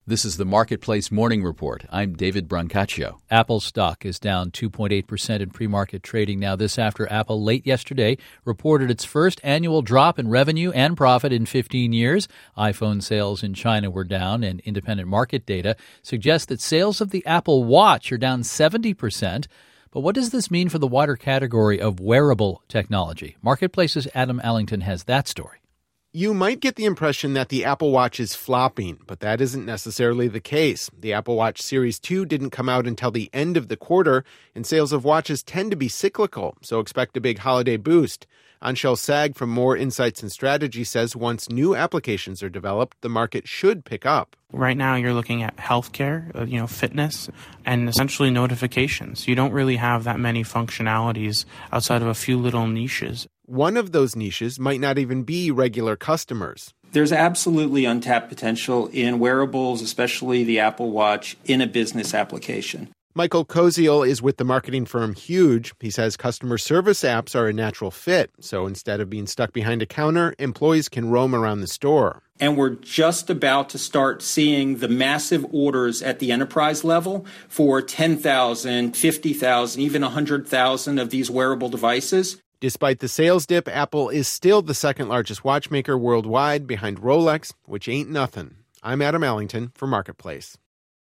This is the Marketplace Morning Report. I'm David Brancaccio. Apple stock is down 2.8% in pre-market trading now. This after Apple late yesterday reported its first annual drop in revenue and profit in 15 years. iPhone sales in China were down, and independent market data suggests that sales of the Apple Watch are down 70%. But what does this mean for the wider category of wearable technology? Marketplace's Adam Allington has that story. You might get the impression that the Apple Watch is flopping, but that isn't necessarily the case. The Apple Watch Series 2 didn't come out until the end of the quarter, and sales of watches tend to be cyclical, so expect a big holiday boost. Anshel Sag from More Insights and Strategy says once new applications are developed, the market should pick up. Right now, you're looking at healthcare, fitness, and essentially notifications. You don't really have that many functionalities outside of a few little niches. One of those niches might not even be regular customers. There's absolutely untapped potential in wearables, especially the Apple Watch, in a business application. Michael Koziel is with the marketing firm Huge. He says customer service apps are a natural fit. So instead of being stuck behind a counter, employees can roam around the store. And we're just about to start seeing the massive orders at the enterprise level for 10,000, 50,000, even 100,000 of these wearable devices. Despite the sales dip, Apple is still the second largest watchmaker worldwide behind Rolex, which ain't nothing. I'm Adam Allington for Marketplace.